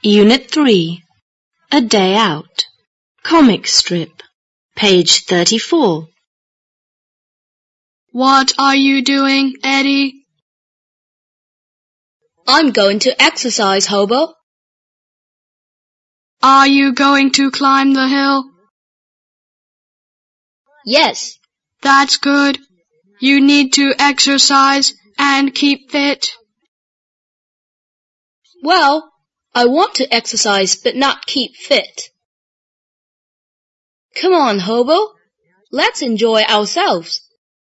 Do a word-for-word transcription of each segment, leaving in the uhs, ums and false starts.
Unit three. A Day Out. Comic strip. Page thirty-four. What are you doing, Eddie? I'm going to exercise, Hobo. Are you going to climb the hill? Yes. That's good. You need to exercise and keep fit. Well, I want to exercise but not keep fit. Come on, Hobo. Let's enjoy ourselves.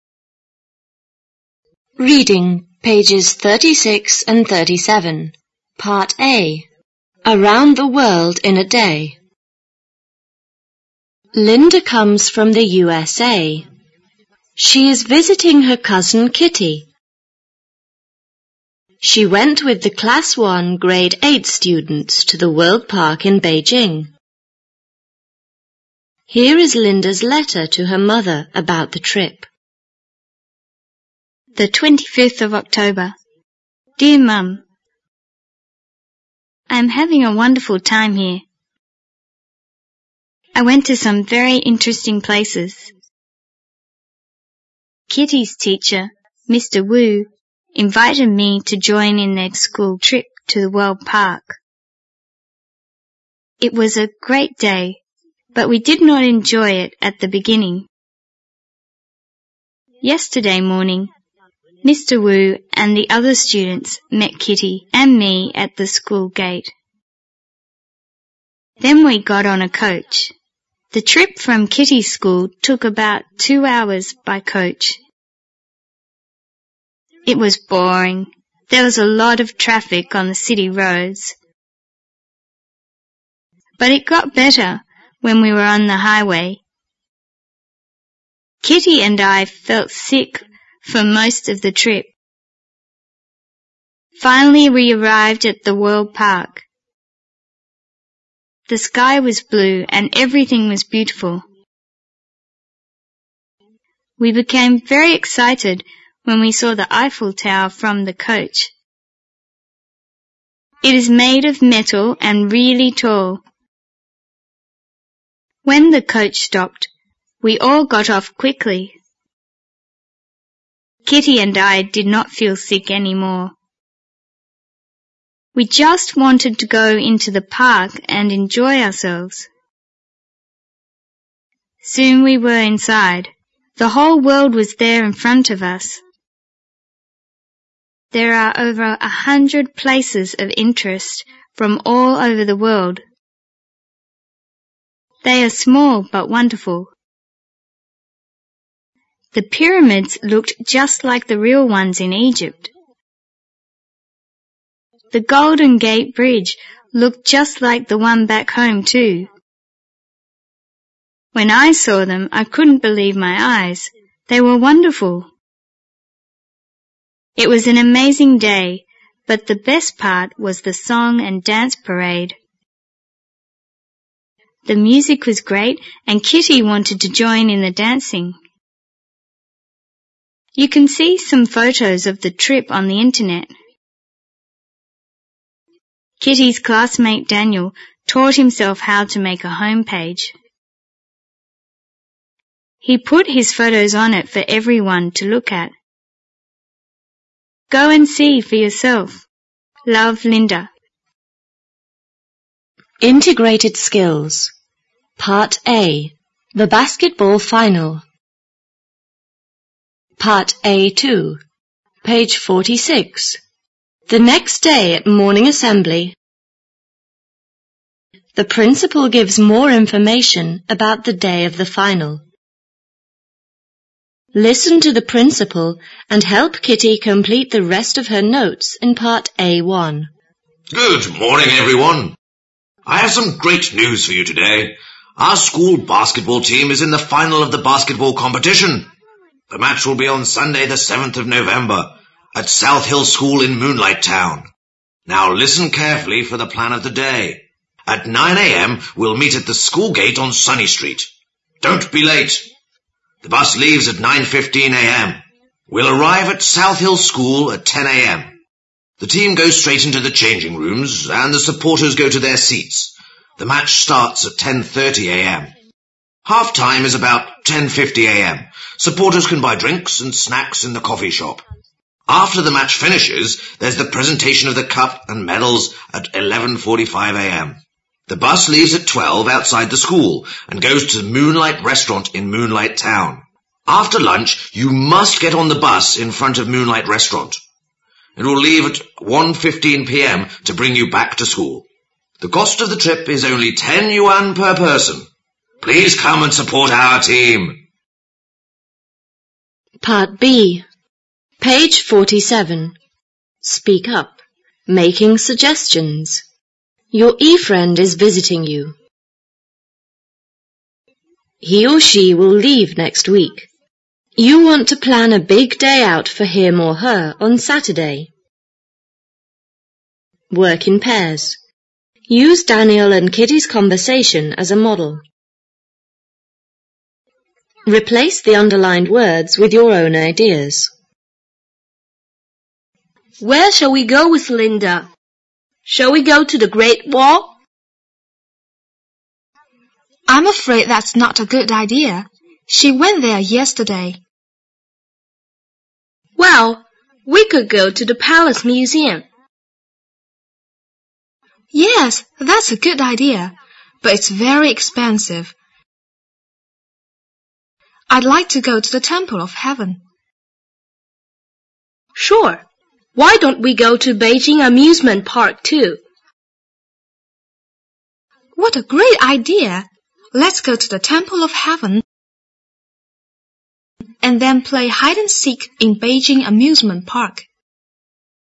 Reading pages thirty-six and thirty-seven. Part A. Around the World in a Day. Linda comes from the U S A. She is visiting her cousin Kitty. She went with the Class one Grade eight students to the World Park in Beijing. Here is Linda's letter to her mother about the trip. The twenty-fifth of October. Dear Mum, I am having a wonderful time here. I went to some very interesting places. Kitty's teacher, Mister Wu, invited me to join in their school trip to the World Park. It was a great day, but we did not enjoy it at the beginning. Yesterday morning, Mister Wu and the other students met Kitty and me at the school gate. Then we got on a coach. The trip from Kitty's school took about two hours by coach. It was boring. There was a lot of traffic on the city roads. But it got better when we were on the highway. Kitty and I felt sick for most of the trip. Finally we arrived at the World Park. The sky was blue and everything was beautiful. We became very excited when we saw the Eiffel Tower from the coach. It is made of metal and really tall. When the coach stopped, we all got off quickly. Kitty and I did not feel sick anymore. We just wanted to go into the park and enjoy ourselves. Soon we were inside. The whole world was there in front of us. There are over a hundred places of interest from all over the world. They are small but wonderful. The pyramids looked just like the real ones in Egypt. The Golden Gate Bridge looked just like the one back home too. When I saw them, I couldn't believe my eyes. They were wonderful. It was an amazing day, but the best part was the song and dance parade. The music was great and Kitty wanted to join in the dancing. You can see some photos of the trip on the internet. Kitty's classmate Daniel taught himself how to make a home page. He put his photos on it for everyone to look at. Go and see for yourself. Love, Linda. Integrated Skills. Part A. The Basketball Final. Part A two. Page forty-six. The next day at morning assembly, the principal gives more information about the day of the final. Listen to the principal and help Kitty complete the rest of her notes in Part A one. Good morning, everyone. I have some great news for you today. Our school basketball team is in the final of the basketball competition. The match will be on Sunday the seventh of November at South Hill School in Moonlight Town. Now listen carefully for the plan of the day. At nine a.m. we'll meet at the school gate on Sunny Street. Don't be late. The bus leaves at nine fifteen a.m. We'll arrive at South Hill School at ten a.m. The team goes straight into the changing rooms and the supporters go to their seats. The match starts at ten thirty a m Half-time is about ten fifty a m Supporters can buy drinks and snacks in the coffee shop. After the match finishes, there's the presentation of the cup and medals at eleven forty-five a m The bus leaves at twelve outside the school and goes to the Moonlight Restaurant in Moonlight Town. After lunch, you must get on the bus in front of Moonlight Restaurant. It will leave at one fifteen p m to bring you back to school. The cost of the trip is only ten yuan per person. Please come and support our team. Part B. Page forty-seven. Speak up. Making suggestions. Your e-friend is visiting you. He or she will leave next week. You want to plan a big day out for him or her on Saturday. Work in pairs. Use Daniel and Kitty's conversation as a model. Replace the underlined words with your own ideas. Where shall we go with Linda? Shall we go to the Great Wall? I'm afraid that's not a good idea. She went there yesterday. Well, we could go to the Palace Museum. Yes, that's a good idea, but it's very expensive. I'd like to go to the Temple of Heaven. Sure. Why don't we go to Beijing Amusement Park too? What a great idea! Let's go to the Temple of Heaven and then play hide and seek in Beijing Amusement Park.